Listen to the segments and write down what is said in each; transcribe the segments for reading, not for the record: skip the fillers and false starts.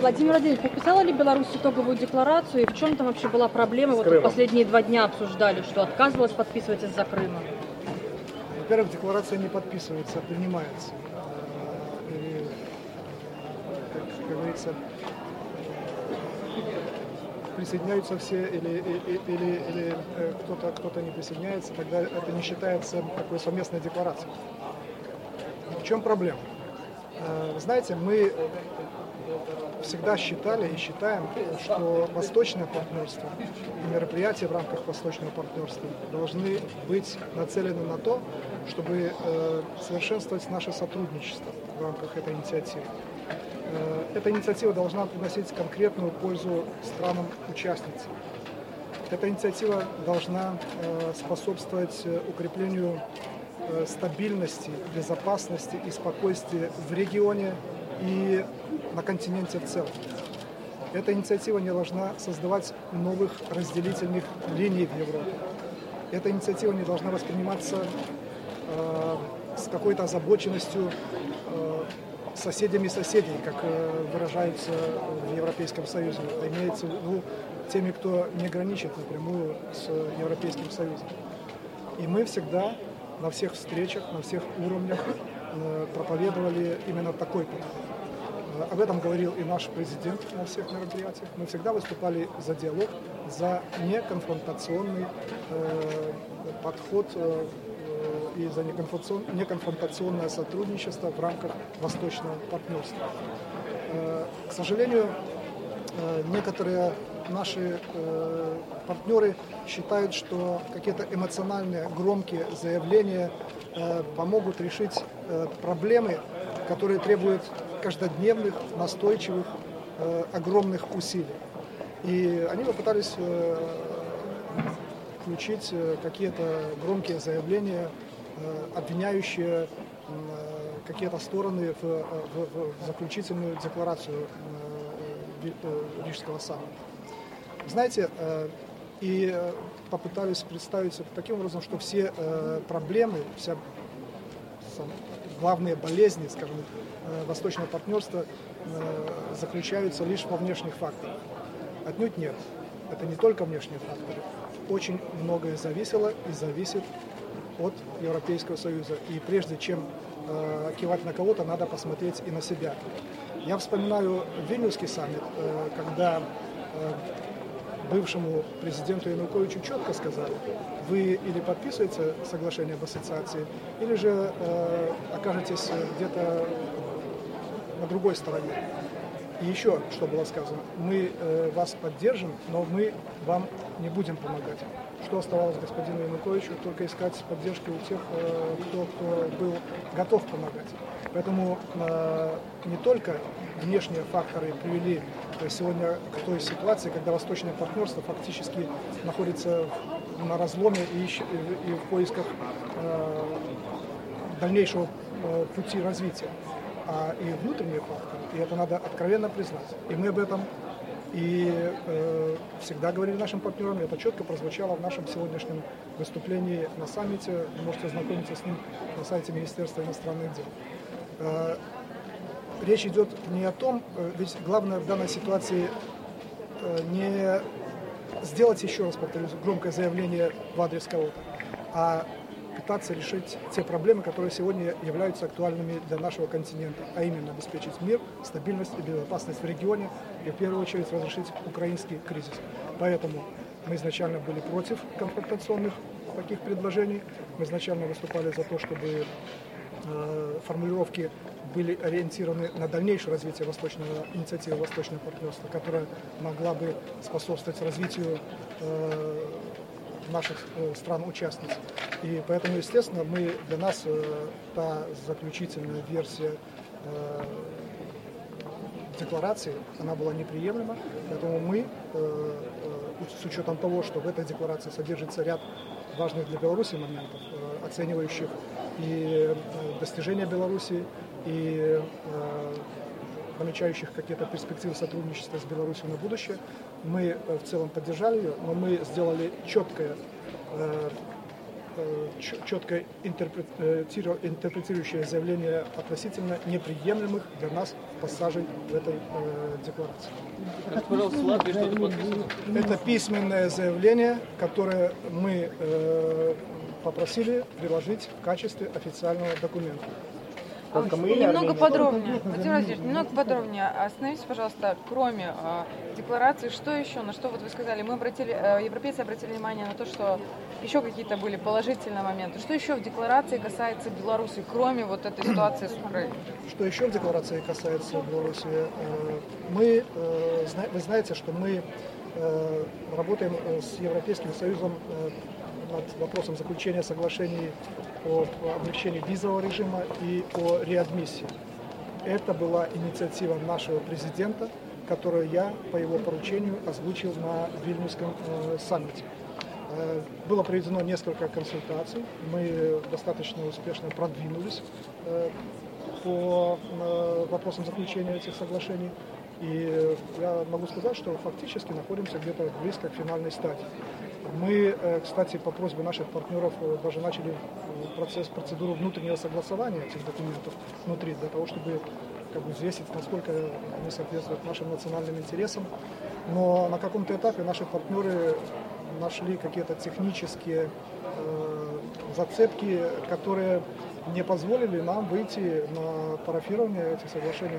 Владимир Владимирович, подписала ли Беларусь итоговую декларацию и в чем там вообще была проблема? Вот последние 2 дня обсуждали, что отказывалась подписывать из-за Крыма. Во-первых, декларация не подписывается, а принимается. И, как говорится, присоединяются все или кто-то не присоединяется, тогда это не считается такой совместной декларацией. В чем проблема? Знаете, мы всегда считали и считаем, что восточное партнерство и мероприятия в рамках восточного партнерства должны быть нацелены на то, чтобы совершенствовать наше сотрудничество в рамках этой инициативы. Эта инициатива должна приносить конкретную пользу странам-участницам. Эта инициатива должна способствовать укреплению стабильности, безопасности и спокойствия в регионе и на континенте в целом. Эта инициатива не должна создавать новых разделительных линий в Европе. Эта инициатива не должна восприниматься с какой-то озабоченностью соседями соседей, как выражаются в Европейском Союзе, а имеется в виду теми, кто не граничит напрямую с Европейским Союзом. И мы всегда на всех встречах, на всех уровнях проповедовали именно такой путь. Об этом говорил и наш президент на всех мероприятиях. Мы всегда выступали за диалог, за неконфронтационный подход и за неконфронтационное сотрудничество в рамках восточного партнерства. К сожалению, некоторые наши партнеры считают, что какие-то эмоциональные, громкие заявления помогут решить проблемы, которые требуют каждодневных, настойчивых, огромных усилий. И они попытались включить какие-то громкие заявления, обвиняющие какие-то стороны в заключительную декларацию Рижского саммита. Знаете, и попытались представить это таким образом, что все проблемы, все главные болезни, скажем, восточного партнерства заключаются лишь во внешних факторах. Отнюдь нет. Это не только внешние факторы. Очень многое зависело и зависит от Европейского Союза. И прежде чем кивать на кого-то, надо посмотреть и на себя. Я вспоминаю Вильнюсский саммит, когда бывшему президенту Януковичу четко сказали: вы или подписываете соглашение об ассоциации, или же окажетесь где-то на другой стороне. И еще что было сказано: мы вас поддержим, но мы вам не будем помогать. Что оставалось господину Януковичу? Только искать поддержки у тех, кто был готов помогать. Поэтому не только внешние факторы привели сегодня к той ситуации, когда восточное партнерство фактически находится на разломе и в поисках дальнейшего пути развития, а и внутренние факторы, и это надо откровенно признать. И мы об этом всегда говорили нашим партнерам, и это четко прозвучало в нашем сегодняшнем выступлении на саммите. Вы можете ознакомиться с ним на сайте Министерства иностранных дел. Речь идет не о том, ведь главное в данной ситуации не сделать, еще раз повторюсь, громкое заявление в адрес кого-то, а пытаться решить те проблемы, которые сегодня являются актуальными для нашего континента, а именно обеспечить мир, стабильность и безопасность в регионе и в первую очередь разрешить украинский кризис. Поэтому мы изначально были против конфронтационных таких предложений, мы изначально выступали за то, чтобы формулировки были ориентированы на дальнейшее развитие инициативы Восточного партнерства, которая могла бы способствовать развитию наших стран-участниц. И поэтому, естественно, для нас та заключительная версия декларации, она была неприемлема, поэтому мы, с учетом того, что в этой декларации содержится ряд важных для Беларуси моментов, оценивающих и достижения Беларуси, и намечающих какие-то перспективы сотрудничества с Беларусью на будущее, мы в целом поддержали ее, но мы сделали четкое четко интерпретирующее заявление относительно неприемлемых для нас пассажей в этой декларации. Пожалуйста, Латвия что-то подписано? Это письменное заявление, которое мы попросили приложить в качестве официального документа. Немного подробнее, Владимир Владимирович, немного подробнее. Остановитесь, пожалуйста, кроме декларации, что еще, на что вот вы сказали, европейцы обратили внимание на то, что еще какие-то были положительные моменты. Что еще в декларации касается Беларуси, кроме вот этой ситуации с Украиной? Что еще в декларации касается Беларуси? Вы знаете, что мы работаем с Европейским Союзом над вопросом заключения соглашений о облегчении визового режима и о реадмиссии. Это была инициатива нашего президента, которую я по его поручению озвучил на Вильнюсском саммите. Было проведено несколько консультаций, мы достаточно успешно продвинулись по вопросам заключения этих соглашений. И я могу сказать, что фактически находимся где-то близко к финальной стадии. Мы, кстати, по просьбе наших партнеров даже начали процедуру внутреннего согласования этих документов внутри, для того, чтобы взвесить, насколько они соответствуют нашим национальным интересам. Но на каком-то этапе наши партнеры нашли какие-то технические зацепки, которые не позволили нам выйти на парафирование этих соглашений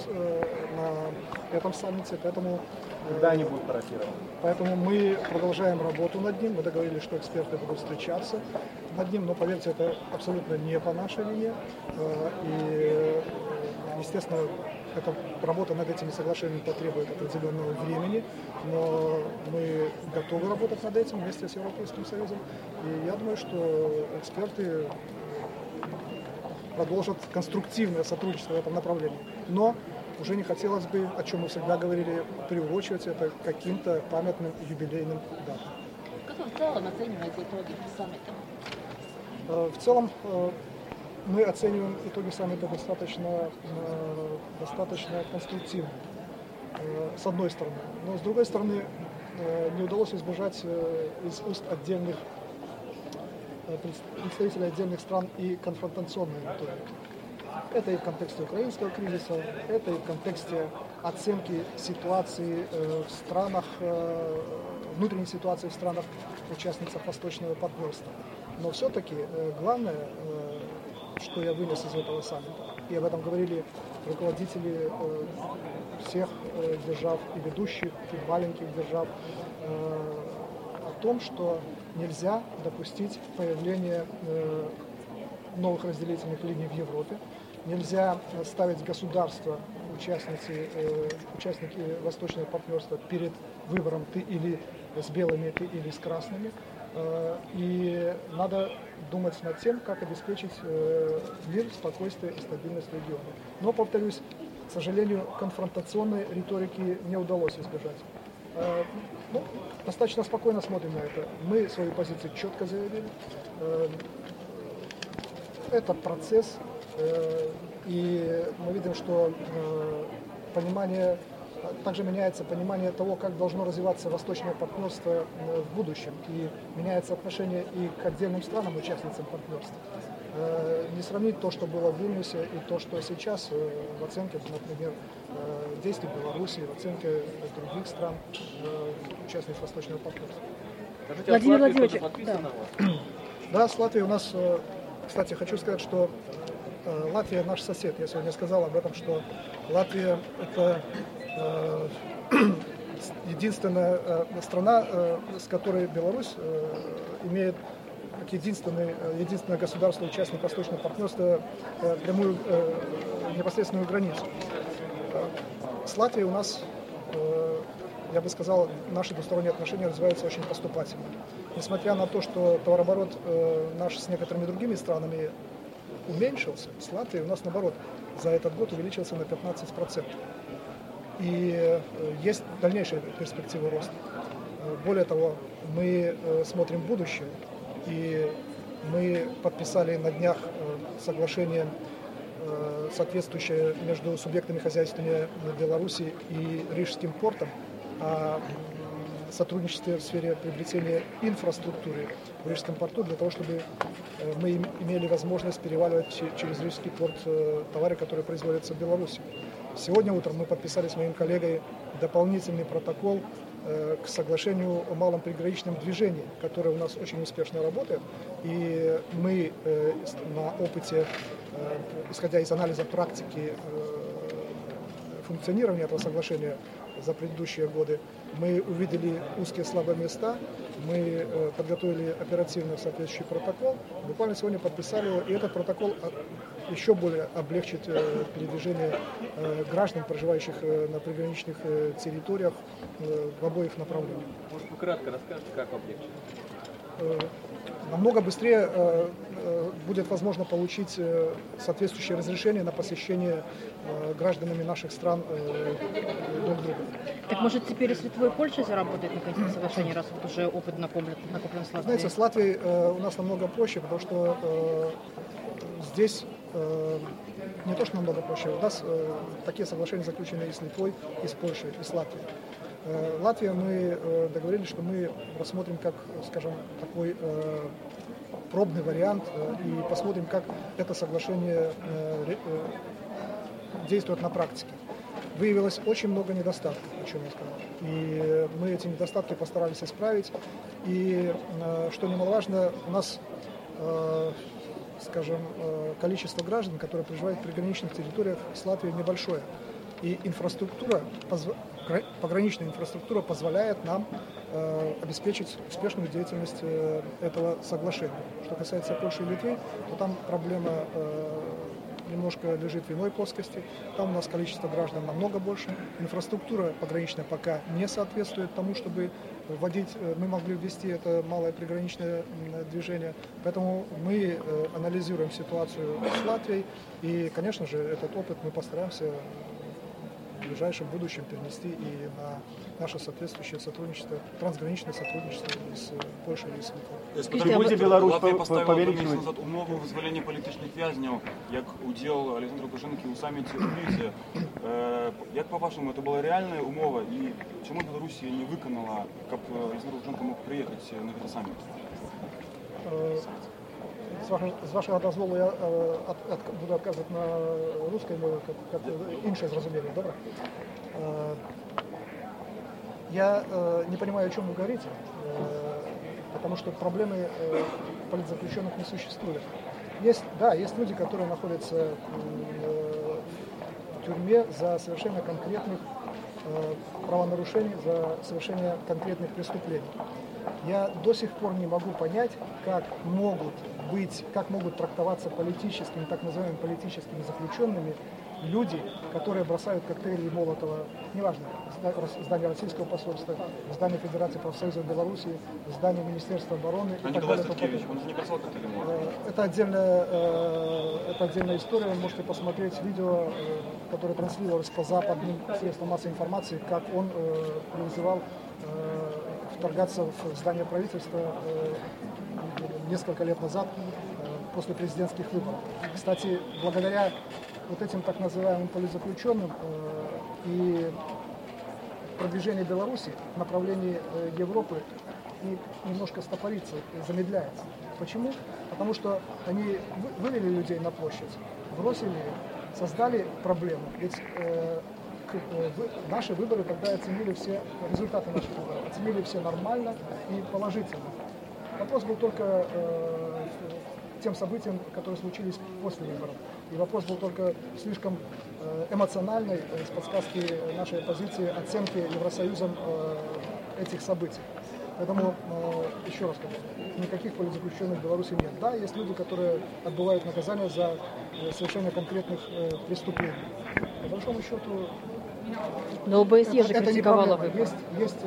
на этом саммите. Поэтому, когда они будут парафированы? Поэтому мы продолжаем работу над ним. Мы договорились, что эксперты будут встречаться над ним, но, поверьте, это абсолютно не по нашей вине. И, естественно, эта работа над этими соглашениями потребует определенного времени, но мы готовы работать над этим вместе с Европейским Союзом. И я думаю, что эксперты продолжат конструктивное сотрудничество в этом направлении. Но уже не хотелось бы, о чем мы всегда говорили, приурочивать это к каким-то памятным юбилейным датам. Как вы в целом оцениваете итоги саммита? В целом мы оцениваем итоги саммита достаточно конструктивно, с одной стороны. Но с другой стороны, не удалось избежать из уст отдельных представителей отдельных стран и конфронтационной риторики. Это и в контексте украинского кризиса, это и в контексте оценки ситуации в странах, внутренней ситуации в странах, участницах Восточного партнерства. Но все-таки главное, что я вынес из этого саммита, и об этом говорили руководители всех держав, и ведущих, и маленьких держав, о том, что нельзя допустить появления новых разделительных линий в Европе. Нельзя ставить государства, участники Восточного партнерства, перед выбором ты или с белыми, ты или с красными. И надо думать над тем, как обеспечить мир, спокойствие и стабильность в регионе. Но, повторюсь, к сожалению, конфронтационной риторики не удалось избежать. Достаточно спокойно смотрим на это. Мы свою позицию четко заявили. Это процесс, и мы видим, что также меняется понимание того, как должно развиваться восточное партнерство в будущем, и меняется отношение и к отдельным странам, участницам партнерства. Не сравнить то, что было в Вильнюсе, и то, что сейчас в оценке, например, действий Беларуси, в оценке других стран, участниц восточного партнерства. Владимир Владимирович, да, с Латвией у нас, кстати, хочу сказать, что Латвия наш сосед. Я сегодня сказал об этом, что Латвия это единственная страна, с которой Беларусь имеет как единственное государство, участник Восточного партнерства, прямую непосредственную границу. С Латвией у нас, я бы сказал, наши двусторонние отношения развиваются очень поступательно. Несмотря на то, что товарооборот наш с некоторыми другими странами уменьшился, с Латвией у нас, наоборот, за этот год увеличился на 15%. И есть дальнейшие перспективы роста. Более того, мы смотрим в будущее, и мы подписали на днях соглашение, соответствующее между субъектами хозяйствования Беларуси и Рижским портом о сотрудничестве в сфере приобретения инфраструктуры в Рижском порту, для того, чтобы мы имели возможность переваливать через Рижский порт товары, которые производятся в Беларуси. Сегодня утром мы подписали с моим коллегой дополнительный протокол к соглашению о малом приграничном движении, которое у нас очень успешно работает. И мы на опыте, исходя из анализа практики функционирования этого соглашения за предыдущие годы, мы увидели узкие слабые места, мы подготовили оперативно соответствующий протокол, буквально сегодня подписали его, и этот протокол еще более облегчит передвижение граждан, проживающих на приграничных территориях в обоих направлениях. Может, вы кратко расскажете, как облегчить? Намного быстрее будет возможно получить соответствующее разрешение на посещение гражданами наших стран друг друга. Так может теперь и с Литвой и Польшей заработать наконец-то соглашение, раз вот уже опыт накоплен с Латвией? Знаете, с Латвией у нас намного проще, потому что здесь не то, что намного проще, у нас такие соглашения заключены и с Литвой, и с Польшей, и с Латвией. Латвия, мы договорились, что мы рассмотрим как, скажем, такой пробный вариант и посмотрим, как это соглашение действует на практике. Выявилось очень много недостатков, о чем я сказал. И мы эти недостатки постарались исправить. И, что немаловажно, у нас, скажем, количество граждан, которые проживают в приграничных территориях с Латвией, небольшое. И инфраструктура, пограничная инфраструктура позволяет нам обеспечить успешную деятельность этого соглашения. Что касается Польши и Литвы, то там проблема немножко лежит в иной плоскости. Там у нас количество граждан намного больше. Инфраструктура пограничная пока не соответствует тому, чтобы мы могли ввести это малое приграничное движение. Поэтому мы анализируем ситуацию с Латвией. И, конечно же, этот опыт мы постараемся в ближайшем будущем перенести и на наше соответствующее сотрудничество, трансграничное сотрудничество с Польшей і з Литвою. Чи буде Білорусь Латвія поставила повеличувати? місяць назад умову визволення політичних в'язнів, як уділ Олександра Лукашенка у саміті у Вільнюсі. Як по-вашому, це була реальна умова і чому Білорусі не виконала, щоб Олександр Лукашенко мог приїхати на цей саміт? З вашого дозволу я буду відказувати на русской мові, як інше зрозуміло, добре? Я не понимаю, о чем вы говорите, потому что проблемы политзаключенных не существует. Есть люди, которые находятся в тюрьме за совершение конкретных правонарушений, за совершение конкретных преступлений. Я до сих пор не могу понять, как могут трактоваться политическими, так называемыми политическими заключенными люди, которые бросают коктейли Молотова, неважно, в здание российского посольства, в здание Федерации профсоюзов Беларуси, в здание Министерства обороны. А Николай Статкевич, он же не бросал коктейли Молотова? Это отдельная история. Вы можете посмотреть видео, которое транслировалось по западным средствам массовой информации, как он призывал вторгаться в здание правительства несколько лет назад, после президентских выборов. Кстати, благодаря вот этим так называемым политзаключенным и продвижение Беларуси в направлении Европы немножко стопорится, замедляется. Почему? Потому что они вывели людей на площадь, бросили, создали проблему. Ведь наши выборы тогда оценили все, результаты наших выборов оценили все нормально и положительно. Вопрос был только тем событиям, которые случились после выборов. И вопрос был только слишком эмоциональной, с подсказки нашей оппозиции, оценки Евросоюзом этих событий. Поэтому, еще раз скажу, никаких политзаключенных в Беларуси нет. Да, есть люди, которые отбывают наказание за совершение конкретных преступлений. По большому счету, но ОБСЕ же критиковала выбор. Есть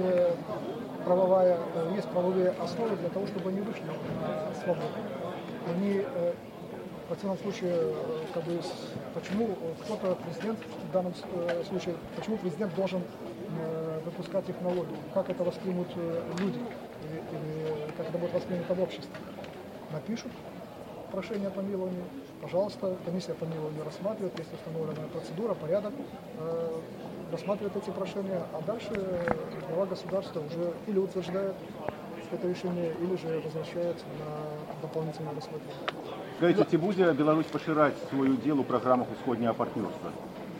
правовые основы для того, чтобы они вышли на свободу. Они, в противном случае, почему кто-то, президент в данном случае, почему президент должен выпускать технологии, как это воспримут люди, или как это будет воспринято в обществе. Напишут прошение о помиловании, пожалуйста, комиссия помилования рассматривает, есть установленная процедура, порядок. рассматривает эти прошения, а дальше глава государства уже или утверждает это решение, или же возвращает на дополнительное рассмотрение. Скажите, ці буде Білорусь поширати свою ділу в програмах усходнього партнерства?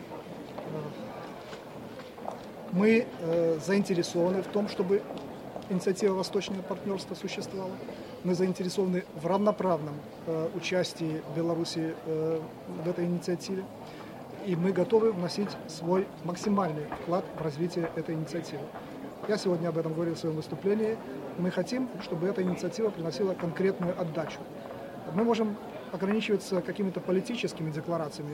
Мы заинтересованы в том, чтобы инициатива Восточного партнерства существовала. Мы заинтересованы в равноправном участии Беларуси в этой инициативе. И мы готовы вносить свой максимальный вклад в развитие этой инициативы. Я сегодня об этом говорил в своем выступлении. Мы хотим, чтобы эта инициатива приносила конкретную отдачу. Мы можем ограничиваться какими-то политическими декларациями,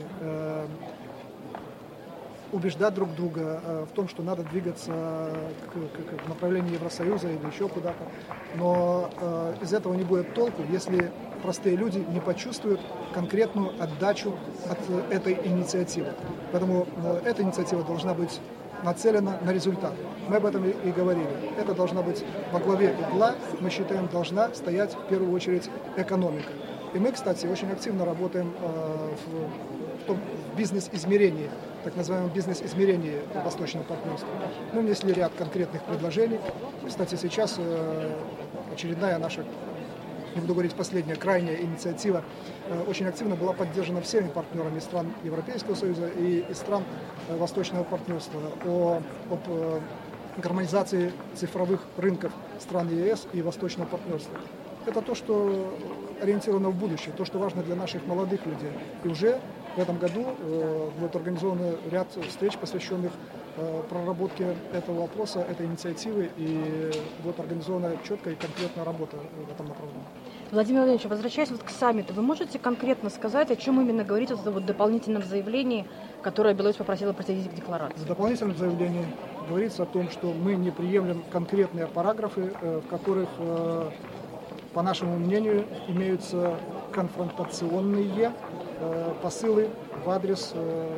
убеждать друг друга в том, что надо двигаться к направлению Евросоюза или еще куда-то. Но из этого не будет толку, если простые люди не почувствуют конкретную отдачу от этой инициативы. Поэтому эта инициатива должна быть нацелена на результат. Мы об этом и говорили. Это должна быть во главе угла, мы считаем, должна стоять в первую очередь экономика. И мы, кстати, очень активно работаем в бизнес-измерении, так называемом бизнес-измерении Восточного партнерства. Мы внесли ряд конкретных предложений. Кстати, сейчас очередная наша, не буду говорить последняя, крайняя инициатива, очень активно была поддержана всеми партнерами стран Европейского Союза и стран Восточного партнерства об гармонизации цифровых рынков стран ЕС и Восточного партнерства. Это то, что ориентировано в будущее, то, что важно для наших молодых людей. И уже в этом году будет организован ряд встреч, посвященных проработке этого вопроса, этой инициативы, и будет организована четкая и конкретная работа в этом направлении. Владимир Владимирович, возвращаясь к саммиту, вы можете конкретно сказать, о чем именно говорится в дополнительном заявлении, которое Беларусь попросила присоединить к декларации? В дополнительном заявлении говорится о том, что мы не приемлем конкретные параграфы, в которых, по нашему мнению, имеются конфронтационные посылы в адрес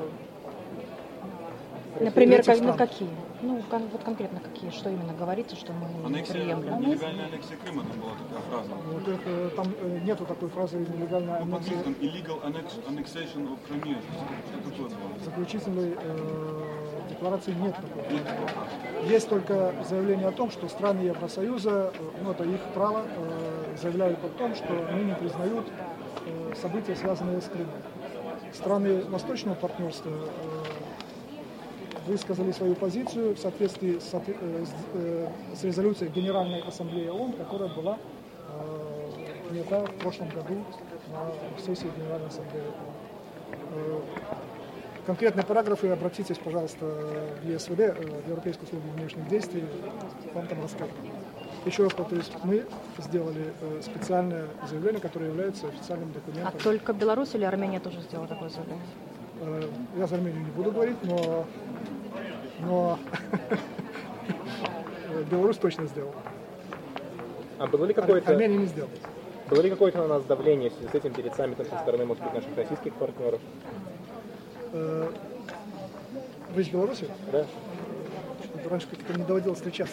например, какие? Ну, вот конкретно какие? Что именно говорится, что мы не приемлем? Нелегальная аннексия Крыма, там была такая фраза. Вот там нету такой фразы «нелегальная аннексия». Там illegal annexation of Crimea. Что такое было? В заключительной декларации нет такого. Есть только заявление о том, что страны Евросоюза, ну это их право, заявляют о том, что они не признают события, связанные с Крымом. Страны Восточного партнерства высказали свою позицию в соответствии с резолюцией Генеральной Ассамблеи ООН, которая была принята в прошлом году на сессии Генеральной Ассамблеи ООН. Конкретные параграфы обратитесь, пожалуйста, в ЕСВД, в Европейскую службу внешних действий, вам там расскажут. Еще раз повторюсь, мы сделали специальное заявление, которое является официальным документом. А только Беларусь или Армения тоже сделала такое заявление? Я за Армению не буду говорить, но Беларусь точно сделала. А было ли какое-то... Армения не сделала. Было ли какое-то на нас давление в связи с этим перед саммитом со стороны, может быть, наших российских партнеров? Вы из Беларуси? Да. Раньше как-то не доводилось встречаться.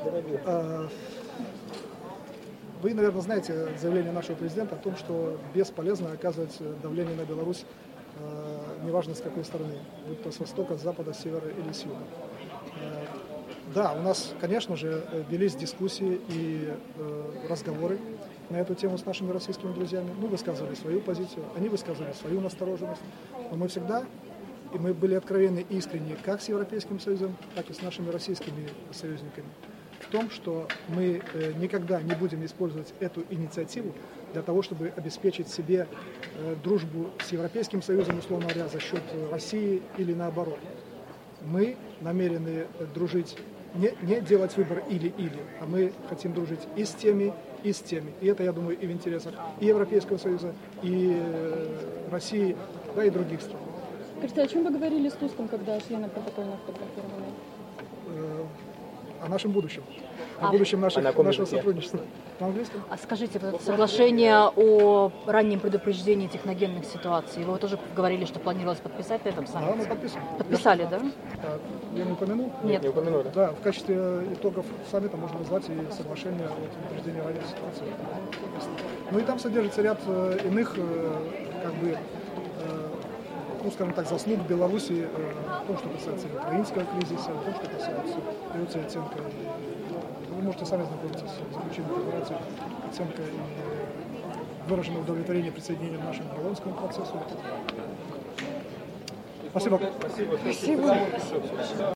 Вы, наверное, знаете заявление нашего президента о том, что бесполезно оказывать давление на Беларусь, неважно с какой стороны, будь то с востока, с запада, с севера или с юга. Да, у нас, конечно же, велись дискуссии и разговоры на эту тему с нашими российскими друзьями. Мы высказывали свою позицию, они высказывали свою настороженность. Но мы всегда, и мы были откровенны и искренни как с Европейским Союзом, так и с нашими российскими союзниками, в том, что мы никогда не будем использовать эту инициативу для того, чтобы обеспечить себе дружбу с Европейским Союзом, условно говоря, за счет России или наоборот. Мы намерены дружить, не делать выбор или-или, а мы хотим дружить и с теми, и с теми. И это, я думаю, и в интересах и Европейского Союза, и России, да и других стран. Скажите, о чем вы говорили с Туском, когда члены протокольно фотографировали? О нашем будущем. О будущем нашего сотрудничества. На английском? А скажите, вот соглашение о раннем предупреждении техногенных ситуаций, вы тоже говорили, что планировалось подписать на этом саммите? Да, мы подписали. Подписали, да? Я не упомянул? Нет. Не упомянули. Да, в качестве итогов саммита можно назвать и соглашение о предупреждении ранней ситуации. Ну и там содержится ряд иных ну, скажем так, заслуг Беларуси в том, что касается украинского кризиса, в том, что касается дается оценка. Вы можете сами знакомиться с заключением декларации, оценка и выраженное удовлетворение присоединения к нашему болонскому процессу. Спасибо. Спасибо.